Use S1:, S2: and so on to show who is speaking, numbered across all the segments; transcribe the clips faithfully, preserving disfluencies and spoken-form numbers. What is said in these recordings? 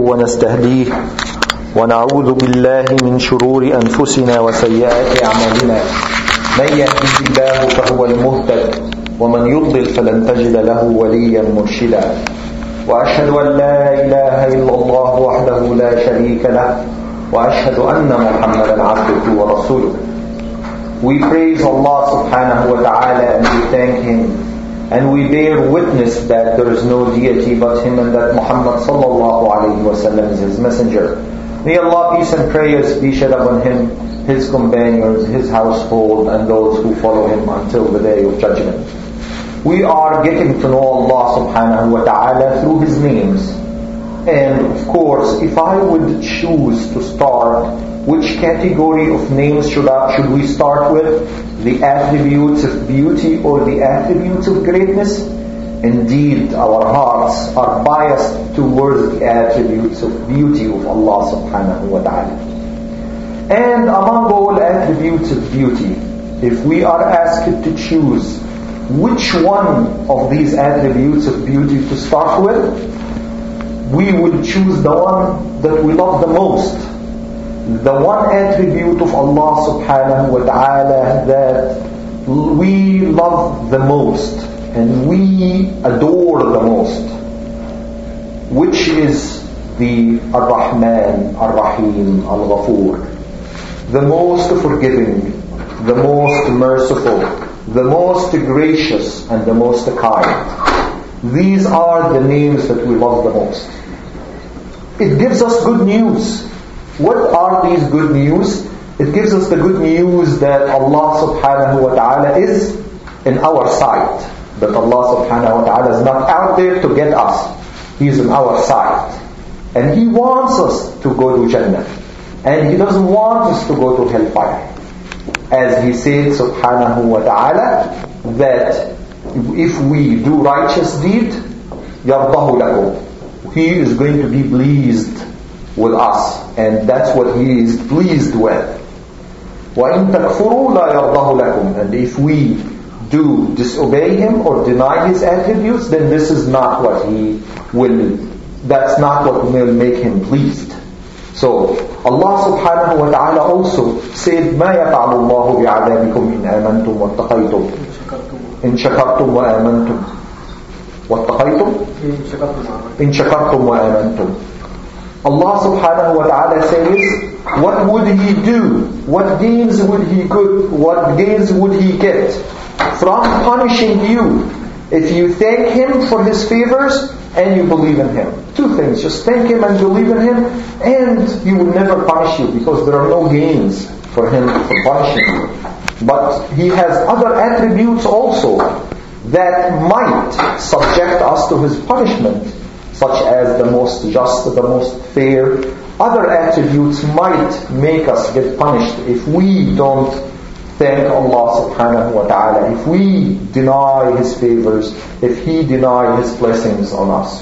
S1: ونستهديه ونعوذ بالله من شرور أنفسنا وسيئات أعمالنا من يهده الله فهو المهتد ومن يضلل فلن تجد له وليا مرشدا وأشهد أن لا إله إلا الله وحده لا شريك له وأشهد أن محمدا عبده ورسوله. We praise Allah subhanahu wa ta'ala and we thank Him and we bear witness that there is no deity but Him and that Muhammad sallallahu alayhi wa sallam is His messenger. May Allah peace and prayers be shed upon Him, His companions, His household and those who follow Him until the day of judgment. We are getting to know Allah subhanahu wa ta'ala through His names. And of course, if I would choose to start, which category of names should, I, should we start with? The attributes of beauty or the attributes of greatness? Indeed, our hearts are biased towards the attributes of beauty of Allah subhanahu wa ta'ala. And among all attributes of beauty, if we are asked to choose which one of these attributes of beauty to start with, we would choose the one that we love the most. The one attribute of Allah subhanahu wa ta'ala that we love the most and we adore the most, which is the Ar-Rahman, Ar-Rahim, Al-Ghafur, the most forgiving, the most merciful, the most gracious and the most kind. These are the names that we love the most. It gives us good news. What are these good news? It gives us the good news that Allah subhanahu wa ta'ala is in our sight. That Allah subhanahu wa ta'ala is not out there to get us. He is in our sight. And He wants us to go to Jannah. And He doesn't want us to go to hellfire. As He said subhanahu wa ta'ala that if we do righteous deed, يَرْضَهُ لَكُمْ, He is going to be pleased with us, and that's what He is pleased with. وَإِن تَكْفُرُوا لَا يَرْضَهُ لَكُمْ, and if we do disobey Him or deny His attributes, then this is not what He will, that's not what will make Him pleased. So Allah subhanahu wa ta'ala also said, مَا يَفْعَلُ اللَّهُ بِعَذَابِكُمْ إِنْ آمَنْتُمْ وَاتَّقَيْتُمْ إِنْ شَكَرْتُمْ وَآمَنْتُمْ وَاتَّقَيْتُمْ إِنْ شَكَرْتُمْ وَآمَنْتُمْ. Allah subhanahu wa ta'ala says, what would He do? What gains would He get? What gains would He get from punishing you if you thank Him for His favors and you believe in Him? Two things, just thank Him and believe in Him, and He will never punish you because there are no gains for Him for punishing you. But He has other attributes also that might subject us to His punishment, such as the most just, the most fair. Other attributes might make us get punished if we don't thank Allah subhanahu wa ta'ala, if we deny His favors, if He deny His blessings on us.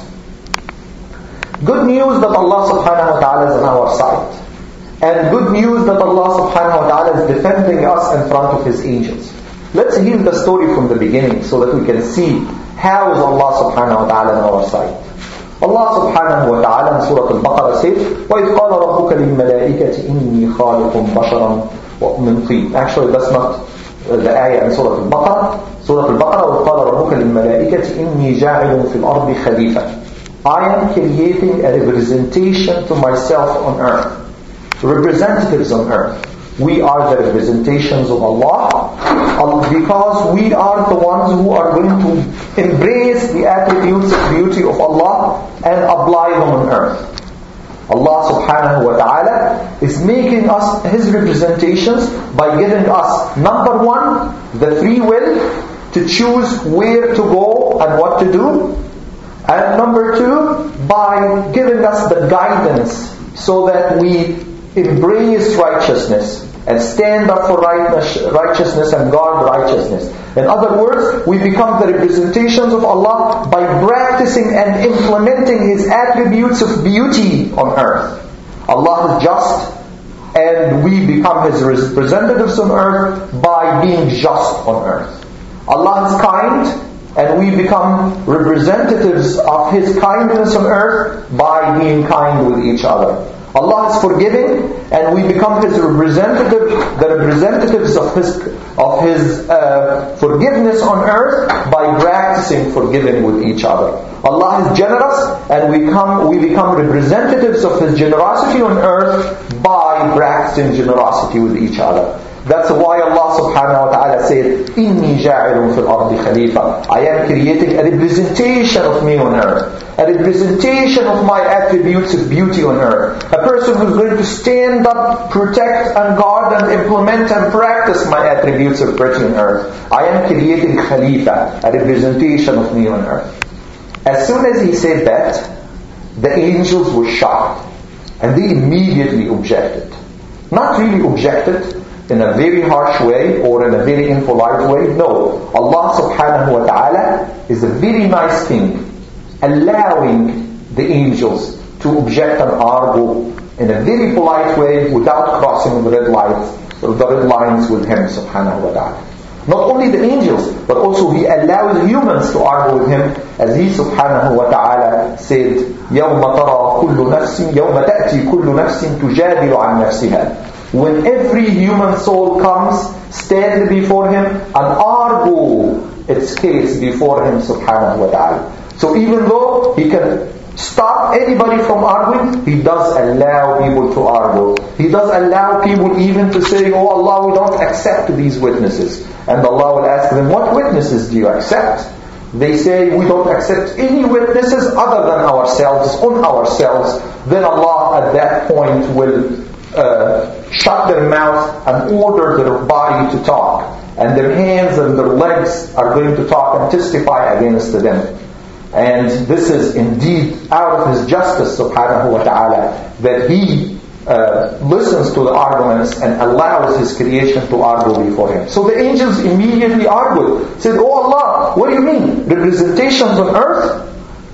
S1: Good news that Allah subhanahu wa ta'ala is on our side. And good news that Allah subhanahu wa ta'ala is defending us in front of His angels. Let's hear the story from the beginning so that we can see how is Allah subhanahu wa ta'ala on our side. Allah subhanahu wa ta'ala in Surah Al-Baqarah says, وَإِذْ قَالَ رَبُّكَ لِلْمَلَائِكَةِ إِنِّي خَالِقٌ بَشَرًا مِنْ طِينٍ. Actually, that's not the ayah in Surah Al-Baqarah. Surah Al-Baqarah, وَإِذْ قَالَ رَبُّكَ لِلْمَلَائِكَةِ إِنِّي جَاعِلٌ فِي الْأَرْضِ خَلِيفَةً. I am creating a representation to myself on earth. Representatives on earth. We are the representations of Allah because we are the ones who are going to embrace the attributes of beauty of Allah and apply them on earth. Allah subhanahu wa ta'ala is making us His representations by giving us, number one, the free will to choose where to go and what to do, and number two, by giving us the guidance so that we embrace righteousness and stand up for righteousness and guard righteousness. In other words, we become the representations of Allah by practicing and implementing His attributes of beauty on earth. Allah is just, and we become His representatives on earth by being just on earth. Allah is kind, and we become representatives of His kindness on earth by being kind with each other. Allah is forgiving, and we become His representative, the representatives of His of His uh, forgiveness on earth by practicing forgiving with each other. Allah is generous, and we come we become representatives of His generosity on earth by practicing generosity with each other. That's why Allah subhanahu wa ta'ala said, إِنِّي جَاعِلٌ فِي الْأَرْضِ خَلِيفَةً. I am creating a representation of me on earth. A representation of my attributes of beauty on earth. A person who's going to stand up, protect and guard and implement and practice my attributes of beauty on earth. I am creating Khalifa, a representation of me on earth. As soon as he said that, the angels were shocked. And they immediately objected. Not really objected in a very harsh way or in a very impolite way. No. Allah subhanahu wa ta'ala is a very nice king, allowing the angels to object and argue in a very polite way without crossing the red lines, the red lines with Him subhanahu wa ta'ala. Not only the angels, but also He allows humans to argue with Him, as He subhanahu wa ta'ala said, يَوْمَ تَرَى كُلُّ نَفْسٍ يَوْمَ تَأْتِي كُلُّ نَفْسٍ تُجَادِلُ عَنْ نَفْسِهَا. When every human soul comes, stand before Him and argue its case before Him subhanahu wa ta'ala. So even though He can stop anybody from arguing, He does allow people to argue. He does allow people even to say, oh Allah, we don't accept these witnesses. And Allah will ask them, what witnesses do you accept? They say, we don't accept any witnesses other than ourselves, on ourselves. Then Allah at that point will uh, shut their mouth and order their body to talk. And their hands and their legs are going to talk and testify against them. And this is indeed out of His justice subhanahu wa ta'ala, that He uh, listens to the arguments and allows His creation to argue before Him. So the angels immediately argued, said, oh Allah, what do you mean? Representations on earth?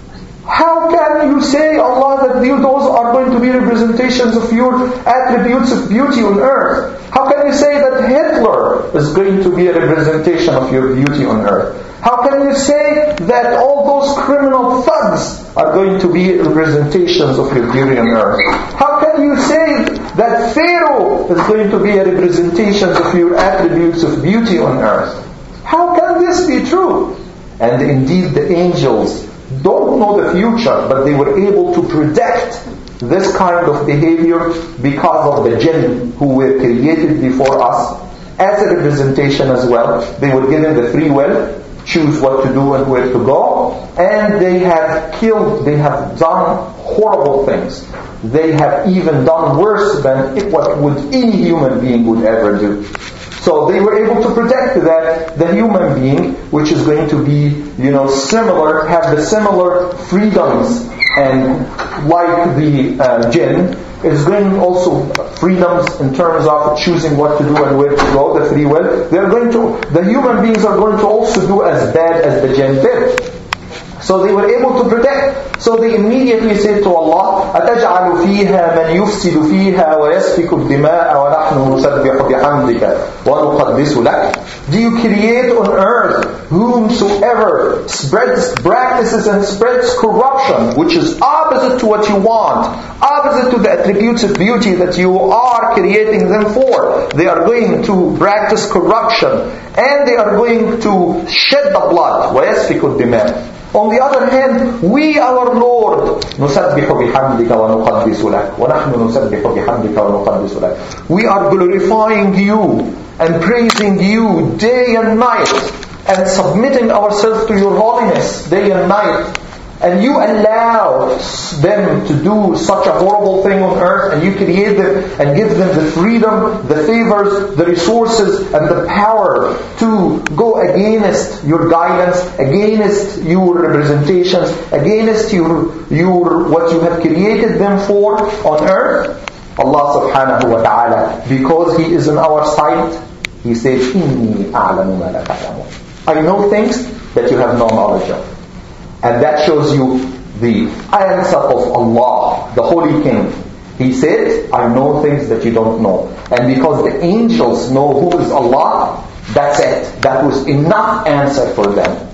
S1: How can you say, Allah, that those are going to be representations of your attributes of beauty on earth? How can you say that Hitler is going to be a representation of your beauty on earth? How can you say that all those criminal thugs are going to be representations of your beauty on earth? How can you say that Pharaoh is going to be a representation of your attributes of beauty on earth? How can this be true? And indeed the angels don't know the future, but they were able to predict this kind of behavior because of the jinn who were created before us as a representation as well. They were given the free will, choose what to do and where to go, and they have killed, they have done horrible things. They have even done worse than what would any human being would ever do. So they were able to predict that the human being, which is going to be, you know, similar, have the similar freedoms, and like the uh, jinn, is going also freedoms in terms of choosing what to do and where to go, the free will. They're going to, the human beings are going to also do as bad as the jinn did. So they were able to protect. So they immediately said to Allah, أَتَجْعَلُ فِيهَا مَنْ يُفْسِدُ فِيهَا وَيَسْفِكُ الدِّمَاءَ وَنَحْنُ نُسَبِّحُ بِحَمْدِكَ وَنُقَدِّسُ لَكَ. Do you create on earth whomsoever spreads, practices and spreads corruption, which is opposite to what you want, opposite to the attributes of beauty that you are creating them for? They are going to practice corruption, and they are going to shed the blood. وَيَسْفِكُ الدِّمَاءَ. On the other hand, we, our Lord, نُسَبِّحُ بِحَمْدِكَ وَنُقَدِّسُ لَكَ وَنَحْنُ نُسَبِّحُ بِحَمْدِكَ وَنُقَدِّسُ لَكَ. We are glorifying you and praising you day and night, and submitting ourselves to your holiness day and night. And you allow them to do such a horrible thing on earth, and you create them and give them the freedom, the favors, the resources, and the power to go against your guidance, against your representations, against your, your what you have created them for on earth. Allah subhanahu wa ta'ala, because He is in our sight, He says, إِنِّي أَعْلَمُ مَا لَا تَعْلَمُونَ. I know things that you have no knowledge of. And that shows you the answer of Allah, the Holy King. He said, I know things that you don't know. And because the angels know who is Allah, that's it. That was enough answer for them.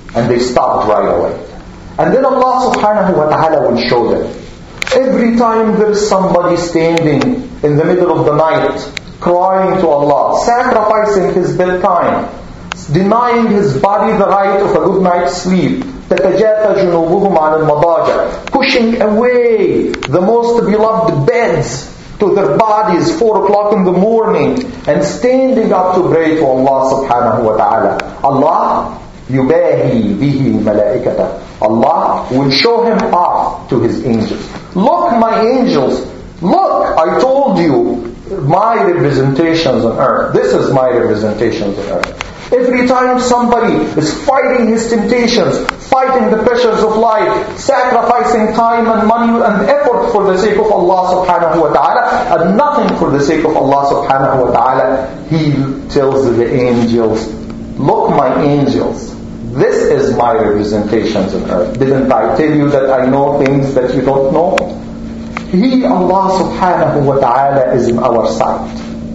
S1: And they stopped right away. And then Allah subhanahu wa ta'ala will show them. Every time there is somebody standing in the middle of the night, crying to Allah, sacrificing his bedtime, denying his body the right of a good night's sleep, تَتَجَافَى جُنُوبُهُمْ عَنِ الْمَضَاجِعِ, pushing away the most beloved beds to their bodies, four o'clock in the morning, and standing up to pray to Allah subhanahu wa ta'ala. Allah yubahi bihi malaikata. Allah will show him off to his angels. Look, my angels, look, I told you my representations on earth. This is my representations on earth. Every time somebody is fighting his temptations, fighting the pressures of life, sacrificing time and money and effort for the sake of Allah subhanahu wa ta'ala, and nothing for the sake of Allah subhanahu wa ta'ala, he tells the angels, look, my angels, this is my representations on earth. Didn't I tell you that I know things that you don't know? He, Allah subhanahu wa ta'ala, is in our sight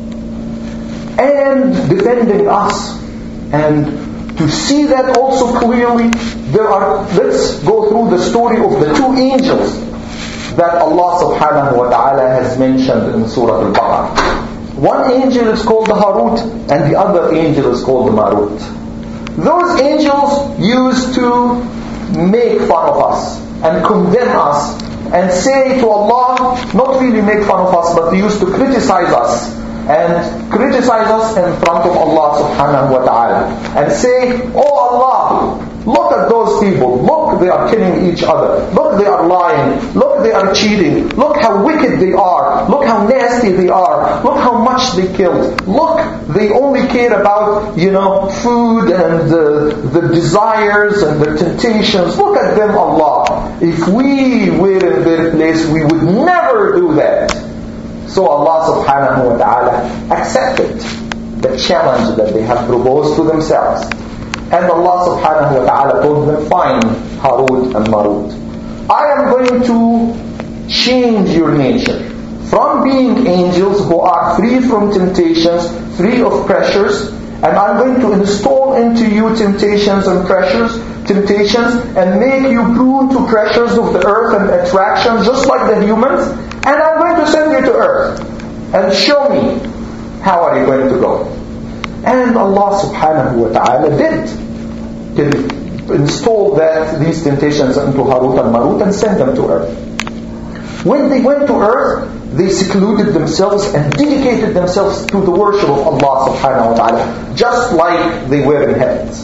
S1: and defending us. And to see that also clearly, there are, let's go through the story of the two angels that Allah subhanahu wa ta'ala has mentioned in Surah Al-Baqarah. One angel is called the Harut and the other angel is called the Marut. Those angels used to make fun of us and condemn us and say to Allah, not really make fun of us, but they used to criticize us and criticize us in front of Allah subhanahu wa ta'ala and say, oh Allah, look at those people, look, they are killing each other, look, they are lying, look, they are cheating, look how wicked they are, look how nasty they are, look how much they killed, look, they only care about, you know, food and uh, the desires and the temptations. Look at them, Allah. If we were in their place, we would never do that. So Allah subhanahu wa ta'ala accepted the challenge that they have proposed to themselves. And Allah subhanahu wa ta'ala told them, fine, Harut and Marut, I am going to change your nature. From being angels who are free from temptations, free of pressures, and I'm going to install into you temptations and pressures, temptations, and make you prone to pressures of the earth and attractions just like the humans. And I'm going to send you to earth and show me how are you going to go. And Allah subhanahu wa ta'ala did, did install that, these temptations into Harut and Marut and send them to earth. When they went to earth, they secluded themselves and dedicated themselves to the worship of Allah subhanahu wa ta'ala, just like they were in heavens.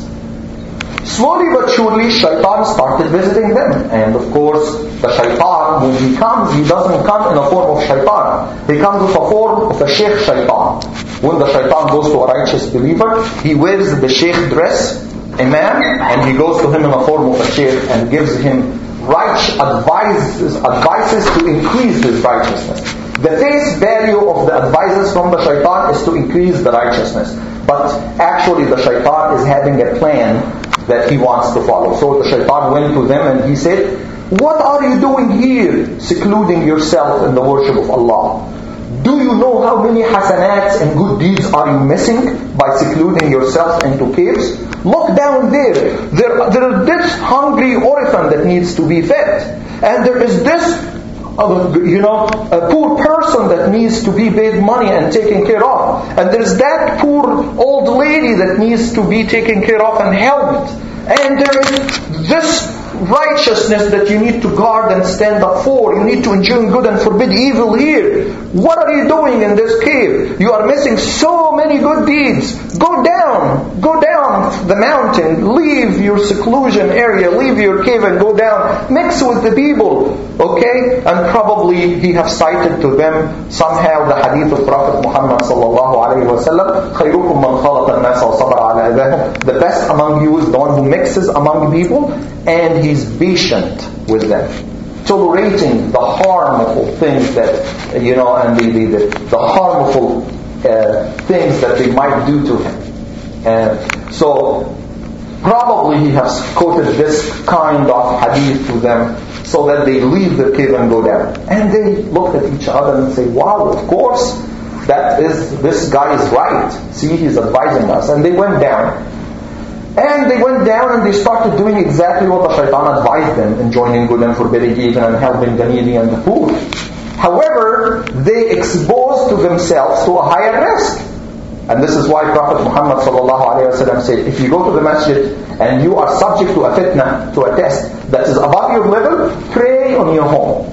S1: Slowly but surely, shaitan started visiting them. And of course, the shaitan, when he comes, he doesn't come in a form of shaitan. He comes with a form of a sheikh shaitan. When the shaitan goes to a righteous believer, he wears the sheikh dress, imam, and he goes to him in a form of a sheikh and gives him right advices, advices to increase his righteousness. The face value of the advices from the shaitan is to increase the righteousness. But actually the shaitan is having a plan that he wants to follow. So the shaitan went to them and he said, what are you doing here, secluding yourself in the worship of Allah? Do you know how many hasanats and good deeds are you missing by secluding yourself into caves? Look down there. There, there is this hungry orphan that needs to be fed. And there is this Uh, you know, a poor person that needs to be paid money and taken care of. And there's that poor old lady that needs to be taken care of and helped. And there is this righteousness that you need to guard and stand up for. You need to enjoin good and forbid evil here. What are you doing in this cave? You are missing so many good deeds. Go down. Go down the mountain. Leave your seclusion area. Leave your cave and go down. Mix with the people. Okay? And probably he have cited to them somehow the hadith of Prophet Muhammad sallallahu alayhi wa sallam, خَيْرُكُمْ مَنْ خَلَقَ النَّاسَ وَصَبَرَ عَلَى أَذَاهُمْ. The best among you is the one who mixes among people and he's patient with them, tolerating the harmful things that, you know, and the, the, the, the harmful uh, things that they might do to him. And so probably he has quoted this kind of hadith to them so that they leave the cave and go down. And they looked at each other and say, wow, of course, that is, this guy is right. See, he's advising us. And they went down. And they went down and they started doing exactly what the shaitan advised them, enjoining good and forbidding evil and helping the needy and the poor. However, they exposed to themselves to a higher risk. And this is why Prophet Muhammad sallallahu alaihi wasallam said, if you go to the masjid and you are subject to a fitna, to a test that is above your level, pray on your home.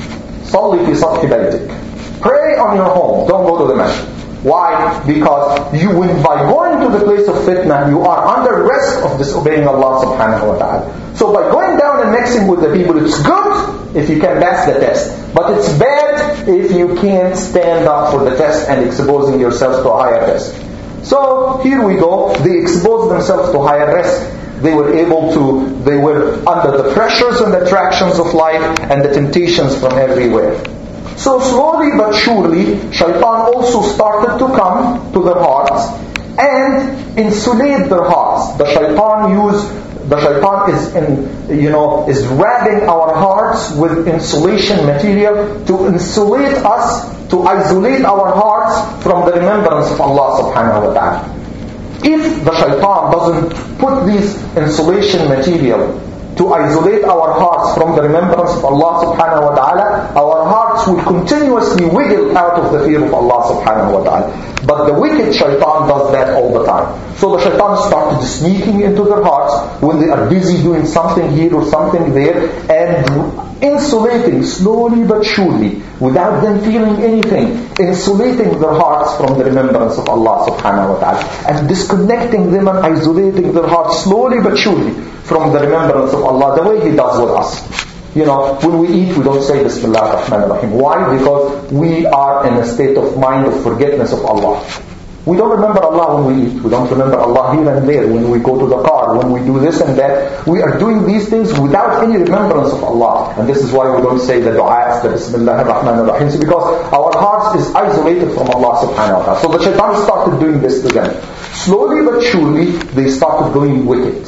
S1: صلي في سطح بيتك. Pray on your home. Don't go to the masjid. Why? Because you, when by going to the place of fitna, you are under risk of disobeying Allah subhanahu wa ta'ala. So by going down and mixing with the people, it's good if you can pass the test. But it's bad if you can't stand up for the test and exposing yourselves to a higher risk. So here we go. They exposed themselves to higher risk. They were able to, they were under the pressures and the attractions of life and the temptations from everywhere. So slowly but surely, shaitan also started to come to their hearts and insulate their hearts. The shaitan used, the shaitan is in, you know, is wrapping our hearts with insulation material to insulate us, to isolate our hearts from the remembrance of Allah subhanahu wa ta'ala. If the shaitan doesn't put this insulation material to isolate our hearts from the remembrance of Allah subhanahu wa ta'ala, our hearts will continuously wiggle out of the fear of Allah subhanahu wa ta'ala. But the wicked shaitan does that all the time. So the shaitan started sneaking into their hearts when they are busy doing something here or something there, and insulating slowly but surely, without them feeling anything, insulating their hearts from the remembrance of Allah subhanahu wa ta'ala, and disconnecting them and isolating their hearts slowly but surely from the remembrance of Allah, the way He does with us. You know, when we eat, we don't say Bismillah ar-Rahman ar-Rahim. Why? Because we are in a state of mind of forgetfulness of Allah. We don't remember Allah when we eat. We don't remember Allah here and there. When we go to the car, when we do this and that, we are doing these things without any remembrance of Allah. And this is why we don't say the du'as, the Bismillah ar-Rahman ar-Rahim, because our hearts is isolated from Allah subhanahu wa ta'ala. So the shaitan started doing this to them. Slowly but surely, they started going wicked.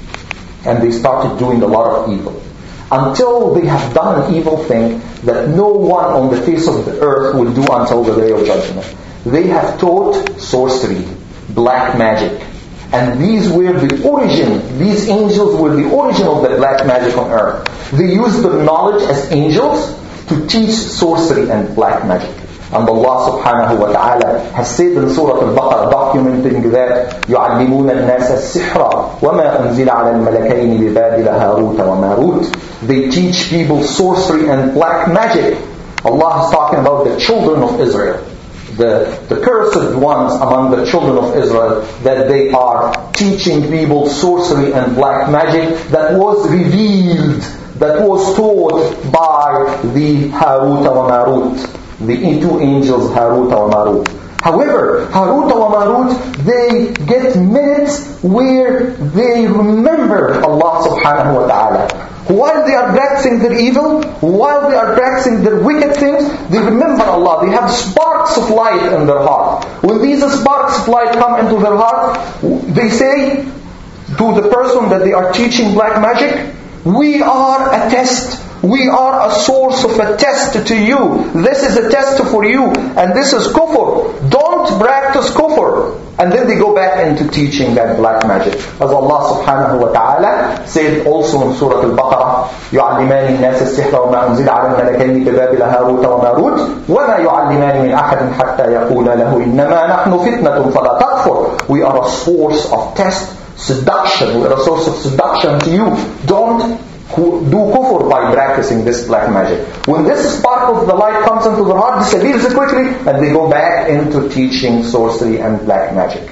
S1: And they started doing a lot of evil. Until they have done an evil thing that no one on the face of the earth will do until the day of judgment. They have taught sorcery, black magic. And these were the origin, these angels were the origin of the black magic on earth. They used their knowledge as angels to teach sorcery and black magic. And Allah subhanahu wa ta'ala has said in Surah Al-Baqarah, documenting that يُعَلِّمُونَ النَّاسَ السِّحْرَ وَمَا أُنزِلَ عَلَى الْمَلَكَيْنِ بِبَابِلَ هَارُوتَ وَمَارُوتَ. They teach people sorcery and black magic. Allah is talking about the children of Israel. The, the cursed ones among the children of Israel, that they are teaching people sorcery and black magic that was revealed, that was taught by the Harut wa Marut. The two angels Harut wa Marut. However, Harut wa Marut, they get minutes where they remember Allah subhanahu wa ta'ala. While they are practicing their evil, while they are practicing their wicked things, they remember Allah. They have sparks of light in their heart. When these sparks of light come into their heart, they say to the person that they are teaching black magic, we are a test. We are a source of a test to you. This is a test for you. And this is kufr. Don't practice kufr. And then they go back into teaching that black magic. As Allah subhanahu wa ta'ala said also in Surah Al-Baqarah, يُعَلِّمَانِ النَّاسَ السِّحْرَ وَمَا أُنزِلَ عَلَى الْمَلَكَيْنِ بِبَابِلَ هَارُوتَ وَمَارُوتَ وَمَا يُعَلِّمَانِ مِنْ أَحَدٍ حَتَّى يَقُولَ لَهُ إِنَّمَا نَحْنُ فِتْنَةٌ فَلَا تَكْفُرْ. We are a source of test, seduction. We are a source of seduction to you. Don't who do kufr by practicing this black magic. When this spark of the light comes into their heart, disappears quickly, and they go back into teaching sorcery and black magic.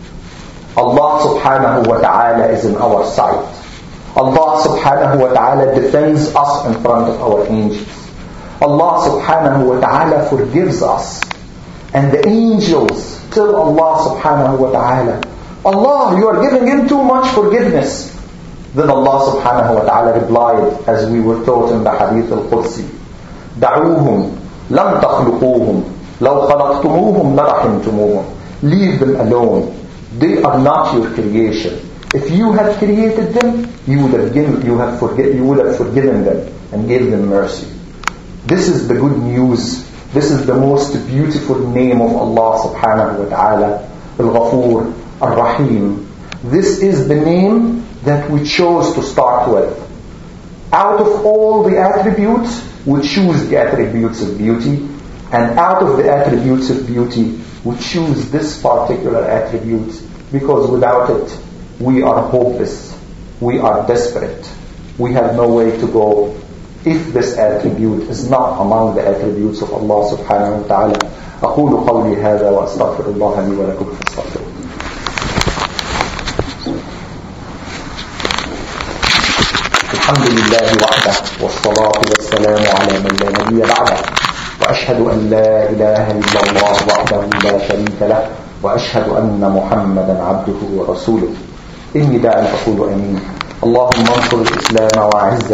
S1: Allah subhanahu wa ta'ala is in our sight. Allah subhanahu wa ta'ala defends us in front of our angels. Allah subhanahu wa ta'ala forgives us. And the angels tell Allah subhanahu wa ta'ala, Allah, you are giving him too much forgiveness. Then Allah subhanahu wa ta'ala replied, as we were taught in the Hadith al-Qudsi, دَعُوهُمْ لَمْ تَخْلُقُوهُمْ لَوْ خَلَقْتُمُوهُمْ لَرَحِمْتُمُوهُمْ. Leave them alone. They are not your creation. If you had created them, you would have given, you have forget, you would have forgiven them and gave them mercy. This is the good news. This is the most beautiful name of Allah subhanahu wa ta'ala, Al-Ghafur, Ar-Rahim. This is the name that we chose to start with. Out of all the attributes, we choose the attributes of beauty, and out of the attributes of beauty, we choose this particular attribute, because without it, we are hopeless, we are desperate, we have no way to go if this attribute is not among the attributes of Allah subhanahu wa ta'ala. أقول قولي هذا وأستغفر الله لي ولكم فاستغفروه. الحمد لله وحده والصلاة والسلام على من لا نبي بعده وأشهد أن لا إله إلا الله وحده لا شريك له وأشهد أن محمدا عبده ورسوله. إني داع أقول أمين. اللهم انصر الإسلام وأعز